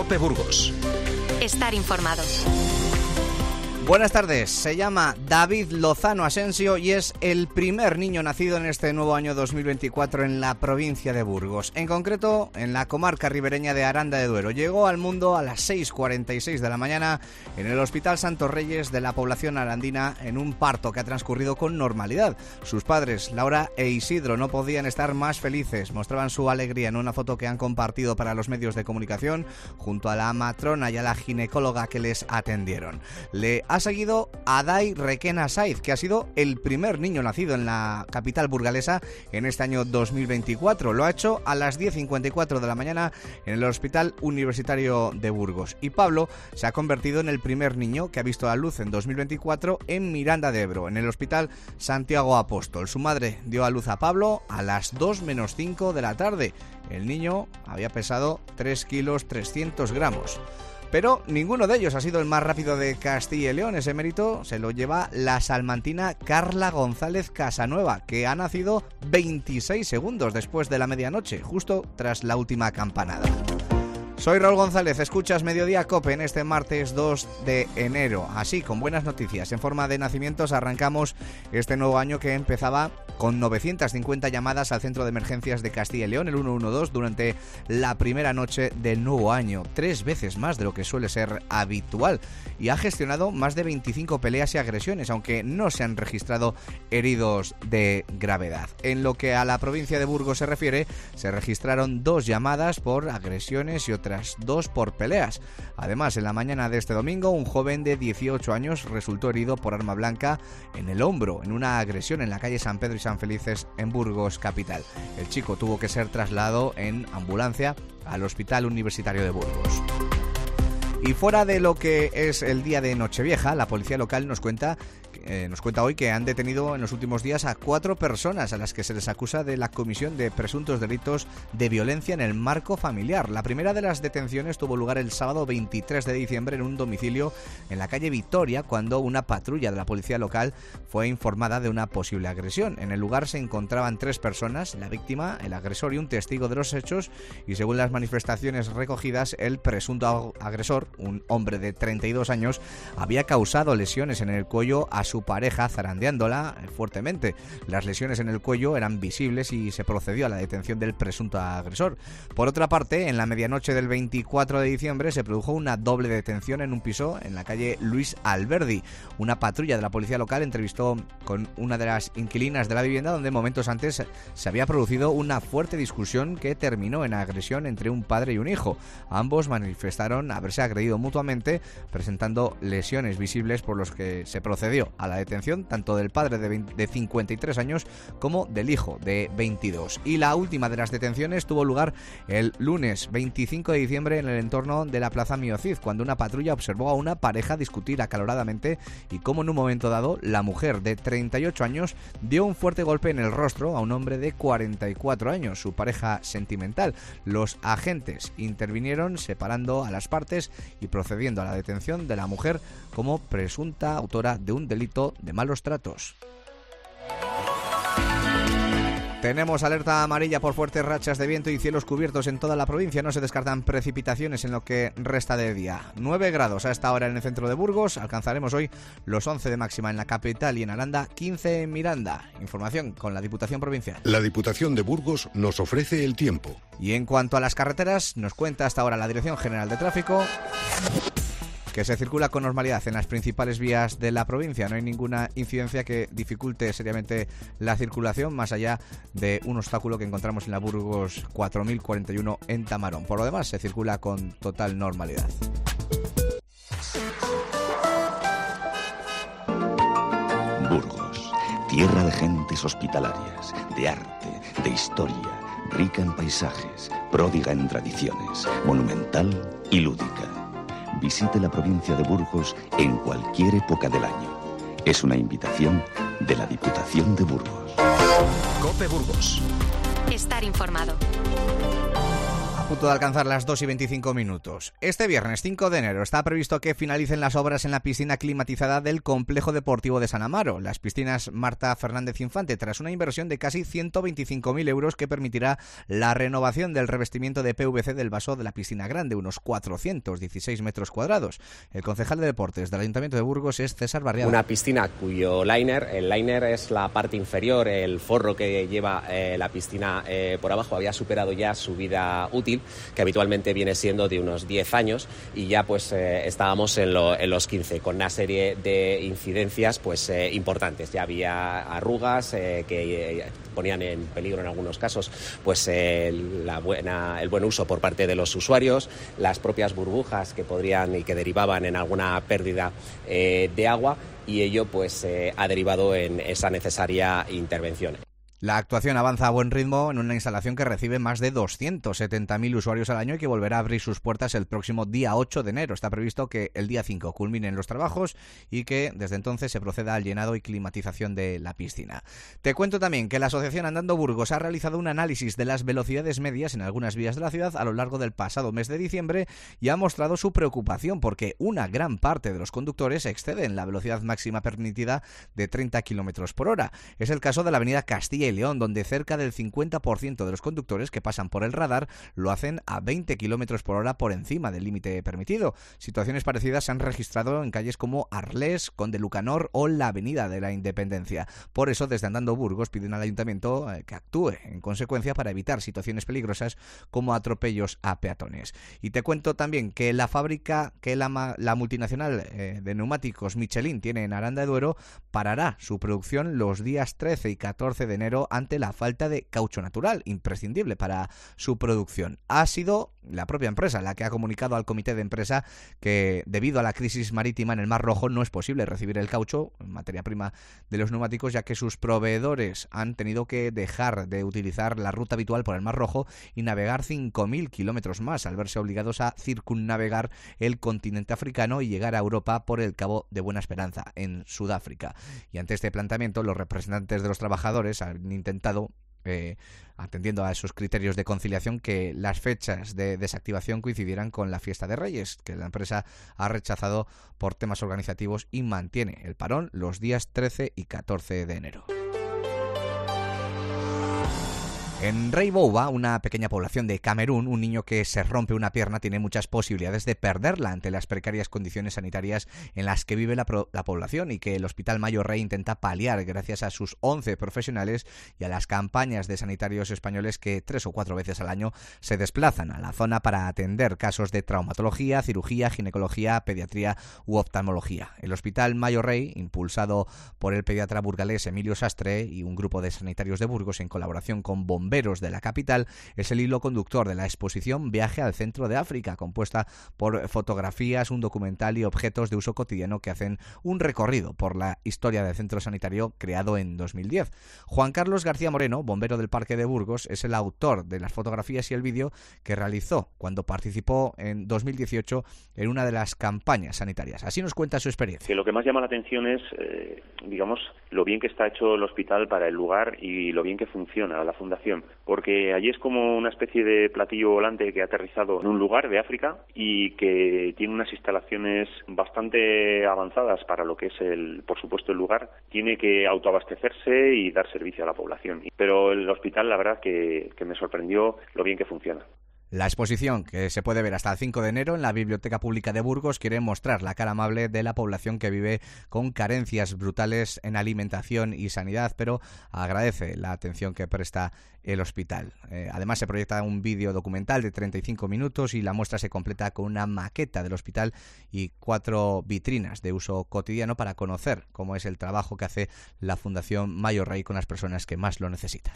COPE Burgos. Estar informado. Buenas tardes, se llama David Lozano Asensio y es el primer niño nacido en este nuevo año 2024 en la provincia de Burgos, en concreto en la comarca ribereña de Aranda de Duero. Llegó al mundo a las 6:46 de la mañana en el Hospital Santos Reyes de la población arandina en un parto que ha transcurrido con normalidad. Sus padres, Laura e Isidro, no podían estar más felices. Mostraban su alegría en una foto que han compartido para los medios de comunicación junto a la matrona y a la ginecóloga que les atendieron. Le ha seguido Adai Requena Saiz, que ha sido el primer niño nacido en la capital burgalesa en este año 2024. Lo ha hecho a las 10:54 de la mañana en el Hospital Universitario de Burgos. Y Pablo se ha convertido en el primer niño que ha visto la luz en 2024 en Miranda de Ebro, en el Hospital Santiago Apóstol. Su madre dio a luz a Pablo a las 2 menos 5 de la tarde. El niño había pesado 3 kilos 300 gramos. Pero ninguno de ellos ha sido el más rápido de Castilla y León. Ese mérito se lo lleva la salmantina Carla González Casanueva, que ha nacido 26 segundos después de la medianoche, justo tras la última campanada. Soy Raúl González, escuchas Mediodía COPE en este martes 2 de enero. Así, con buenas noticias en forma de nacimientos, arrancamos este nuevo año que empezaba con 950 llamadas al Centro de Emergencias de Castilla y León, el 112, durante la primera noche del nuevo año. 3 veces más de lo que suele ser habitual. Y ha gestionado más de 25 peleas y agresiones, aunque no se han registrado heridos de gravedad. En lo que a la provincia de Burgos se refiere, se registraron 2 llamadas por agresiones y otras 2 por peleas. Además, en la mañana de este domingo, un joven de 18 años resultó herido por arma blanca en el hombro en una agresión en la calle San Pedro y San Felices en Burgos capital. El chico tuvo que ser trasladado en ambulancia al Hospital Universitario de Burgos. Y fuera de lo que es el día de Nochevieja, la policía local nos cuenta hoy que han detenido en los últimos días a 4 personas a las que se les acusa de la comisión de presuntos delitos de violencia en el marco familiar. La primera de las detenciones tuvo lugar el sábado 23 de diciembre en un domicilio en la calle Vitoria, cuando una patrulla de la policía local fue informada de una posible agresión. En el lugar se encontraban 3 personas, la víctima, el agresor y un testigo de los hechos, y según las manifestaciones recogidas, el presunto agresor, un hombre de 32 años, había causado lesiones en el cuello a su pareja, zarandeándola fuertemente. Las lesiones en el cuello eran visibles y se procedió a la detención del presunto agresor. Por otra parte, en la medianoche del 24 de diciembre se produjo una doble detención en un piso en la calle Luis Alberdi. Una patrulla de la policía local entrevistó con una de las inquilinas de la vivienda, donde momentos antes se había producido una fuerte discusión que terminó en agresión entre un padre y un hijo. Ambos manifestaron haberse agredido mutuamente, presentando lesiones visibles, por los que se procedió a la detención tanto del padre de 53 años como del hijo de 22. Y la última de las detenciones tuvo lugar el lunes 25 de diciembre en el entorno de la Plaza Miocid, cuando una patrulla observó a una pareja discutir acaloradamente y cómo en un momento dado la mujer de 38 años dio un fuerte golpe en el rostro a un hombre de 44 años, su pareja sentimental. Los agentes intervinieron separando a las partes y procediendo a la detención de la mujer como presunta autora de un delito de malos tratos. Tenemos alerta amarilla por fuertes rachas de viento y cielos cubiertos en toda la provincia. No se descartan precipitaciones en lo que resta de día. 9 grados a esta hora en el centro de Burgos. Alcanzaremos hoy los 11 de máxima en la capital y en Aranda, 15 en Miranda. Información con la Diputación Provincial. La Diputación de Burgos nos ofrece el tiempo. Y en cuanto a las carreteras, nos cuenta hasta ahora la Dirección General de Tráfico que se circula con normalidad en las principales vías de la provincia. No hay ninguna incidencia que dificulte seriamente la circulación, más allá de un obstáculo que encontramos en la Burgos 4041 en Tamarón. Por lo demás, se circula con total normalidad. Burgos, tierra de gentes hospitalarias, de arte, de historia, rica en paisajes, pródiga en tradiciones, monumental y lúdica. Visite la provincia de Burgos en cualquier época del año. Es una invitación de la Diputación de Burgos. COPE Burgos. Estar informado. punto de alcanzar las 2:25. Este viernes 5 de enero está previsto que finalicen las obras en la piscina climatizada del Complejo Deportivo de San Amaro, las piscinas Marta Fernández Infante, tras una inversión de casi 125.000 euros que permitirá la renovación del revestimiento de PVC del vaso de la piscina grande, unos 416 metros cuadrados. El concejal de deportes del Ayuntamiento de Burgos es César Barriada. Una piscina cuyo el liner es la parte inferior, el forro que lleva la piscina por abajo, había superado ya su vida útil, que habitualmente viene siendo de unos 10 años, y ya pues estábamos en los 15, con una serie de incidencias pues importantes. Ya había arrugas que ponían en peligro en algunos casos pues el buen uso por parte de los usuarios, las propias burbujas que podrían y que derivaban en alguna pérdida de agua, y ello pues ha derivado en esa necesaria intervención. La actuación avanza a buen ritmo en una instalación que recibe más de 270.000 usuarios al año y que volverá a abrir sus puertas el próximo día 8 de enero. Está previsto que el día 5 culminen los trabajos y que desde entonces se proceda al llenado y climatización de la piscina. Te cuento también que la Asociación Andando Burgos ha realizado un análisis de las velocidades medias en algunas vías de la ciudad a lo largo del pasado mes de diciembre y ha mostrado su preocupación porque una gran parte de los conductores exceden la velocidad máxima permitida de 30 km por hora. Es el caso de la avenida Castilla y León, donde cerca del 50% de los conductores que pasan por el radar lo hacen a 20 km por hora por encima del límite permitido. Situaciones parecidas se han registrado en calles como Arlés, Conde Lucanor o la Avenida de la Independencia. Por eso, desde Andando Burgos piden al Ayuntamiento que actúe en consecuencia para evitar situaciones peligrosas como atropellos a peatones. Y te cuento también que la fábrica que la multinacional de neumáticos Michelin tiene en Aranda de Duero parará su producción los días 13 y 14 de enero ante la falta de caucho natural, imprescindible para su producción. Ha sido la propia empresa la que ha comunicado al comité de empresa que debido a la crisis marítima en el Mar Rojo no es posible recibir el caucho, materia prima de los neumáticos, ya que sus proveedores han tenido que dejar de utilizar la ruta habitual por el Mar Rojo y navegar 5.000 kilómetros más, al verse obligados a circunnavegar el continente africano y llegar a Europa por el Cabo de Buena Esperanza, en Sudáfrica. Y ante este planteamiento, los representantes de los trabajadores han intentado, atendiendo a esos criterios de conciliación, que las fechas de desactivación coincidieran con la fiesta de Reyes, que la empresa ha rechazado por temas organizativos y mantiene el parón los días 13 y 14 de enero. En Rey Bouba, una pequeña población de Camerún, un niño que se rompe una pierna tiene muchas posibilidades de perderla ante las precarias condiciones sanitarias en las que vive la población y que el Hospital Mayo Rey intenta paliar gracias a sus 11 profesionales y a las campañas de sanitarios españoles que 3 o 4 veces al año se desplazan a la zona para atender casos de traumatología, cirugía, ginecología, pediatría u oftalmología. El Hospital Mayo Rey, impulsado por el pediatra burgalés Emilio Sastre y un grupo de sanitarios de Burgos en colaboración con bomberos de la capital, es el hilo conductor de la exposición Viaje al Centro de África, compuesta por fotografías, un documental y objetos de uso cotidiano que hacen un recorrido por la historia del centro sanitario creado en 2010. Juan Carlos García Moreno, bombero del Parque de Burgos, es el autor de las fotografías y el vídeo que realizó cuando participó en 2018 en una de las campañas sanitarias. Así nos cuenta su experiencia. Que lo que más llama la atención es, lo bien que está hecho el hospital para el lugar y lo bien que funciona la fundación, porque allí es como una especie de platillo volante que ha aterrizado en un lugar de África y que tiene unas instalaciones bastante avanzadas para lo que es por supuesto el lugar. Tiene que autoabastecerse y dar servicio a la población, pero el hospital, la verdad que me sorprendió lo bien que funciona. La exposición, que se puede ver hasta el 5 de enero en la Biblioteca Pública de Burgos, quiere mostrar la cara amable de la población que vive con carencias brutales en alimentación y sanidad, pero agradece la atención que presta el hospital. Además, se proyecta un vídeo documental de 35 minutos y la muestra se completa con una maqueta del hospital y 4 vitrinas de uso cotidiano para conocer cómo es el trabajo que hace la Fundación Mayo Rey con las personas que más lo necesitan.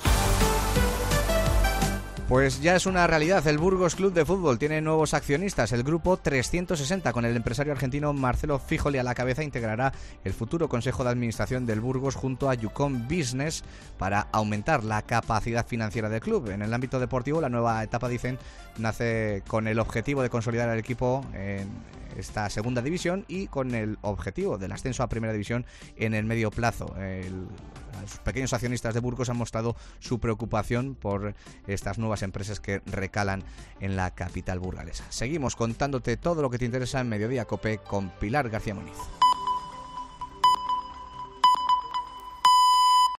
Pues ya es una realidad, el Burgos Club de Fútbol tiene nuevos accionistas. El grupo 360, con el empresario argentino Marcelo Fijoli a la cabeza, integrará el futuro Consejo de Administración del Burgos junto a Yukon Business para aumentar la capacidad financiera del club. En el ámbito deportivo, la nueva etapa, dicen, nace con el objetivo de consolidar el equipo esta segunda división y con el objetivo del ascenso a primera división en el medio plazo. Los pequeños accionistas de Burgos han mostrado su preocupación por estas nuevas empresas que recalan en la capital burgalesa. Seguimos contándote todo lo que te interesa en Mediodía COPE con Pilar García Muniz.